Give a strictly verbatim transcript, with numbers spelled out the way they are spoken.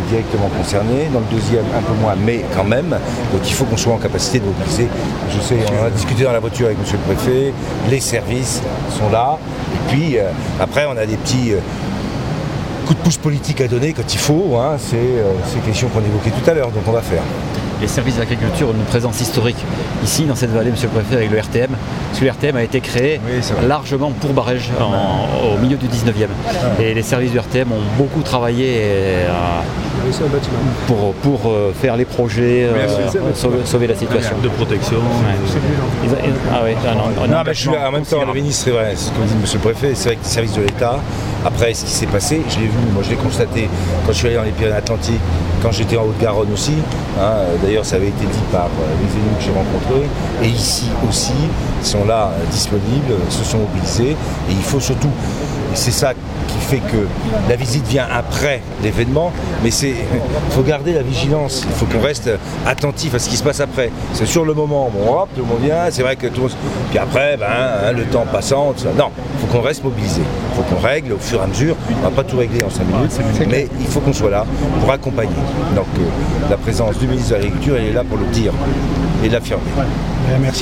directement concernés, dans le deuxième un peu moins, mais quand même. Donc il faut qu'on soit en capacité de mobiliser. Je sais, on a discuté dans la voiture avec monsieur le préfet, les services sont là, et puis euh, après on a des petits... Euh, coup de pouce politique à donner quand il faut, hein, c'est euh, ces questions qu'on évoquait tout à l'heure, donc on va faire. Les services d'agriculture ont une présence historique ici dans cette vallée, monsieur le préfet, avec le R T M, parce que le R T M a été créé oui, largement pour Barège en, au milieu du dix-neuvième. Et les services du R T M ont beaucoup travaillé euh, pour, pour euh, faire les projets, euh, sauver, sauver la situation. De protection. Ouais. Ils, ils, ah oui, un, un non, mais je suis là, en même temps, le ministre, c'est vrai, ce que dit monsieur le préfet, c'est vrai que les services de l'État, après ce qui s'est passé, je l'ai vu, moi je l'ai constaté quand je suis allé dans les Pyrénées-Atlantiques, quand j'étais en Haute-Garonne aussi, hein, d'ailleurs ça avait été dit par les élus que j'ai rencontrés, et ici aussi, ils sont là disponibles, se sont mobilisés, et il faut surtout, et c'est ça qui fait que la visite vient après l'événement, mais c'est, il faut garder la vigilance, il faut qu'on reste attentif à ce qui se passe après. C'est sur le moment, bon hop, tout le monde vient, c'est vrai que tout le monde... Puis après, ben, hein, le temps passant, tout ça. Non, il faut qu'on reste mobilisé, il faut qu'on règle au fur et à mesure, on ne va pas tout régler en cinq minutes, mais il faut qu'on soit là pour accompagner. Donc euh, la présence du ministre de l'Agriculture, elle est là pour le dire et l'affirmer. Merci.